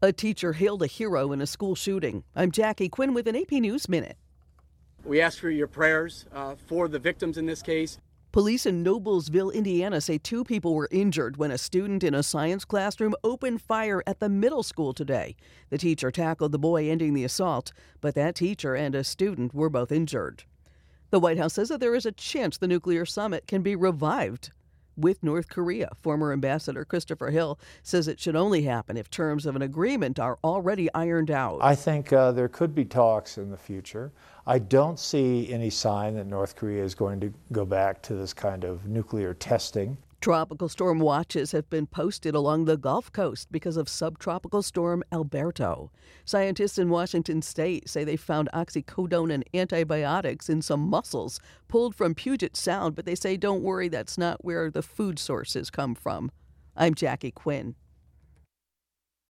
A teacher hailed a hero in a school shooting. I'm Jackie Quinn with an AP News Minute. We ask for your prayers for the victims in this case. Police in Noblesville, Indiana say 2 people were injured when a student in a science classroom opened fire at the middle school today. The teacher tackled the boy, ending the assault, but that teacher and a student were both injured. The White House says that there is a chance the nuclear summit can be revived with North Korea. Former Ambassador Christopher Hill says it should only happen if terms of an agreement are already ironed out. I think there could be talks in the future. I don't see any sign that North Korea is going to go back to this kind of nuclear testing. Tropical storm watches have been posted along the Gulf Coast because of subtropical storm Alberto. Scientists in Washington state say they found oxycodone and antibiotics in some mussels pulled from Puget Sound, but they say don't worry, that's not where the food sources come from. I'm Jackie Quinn.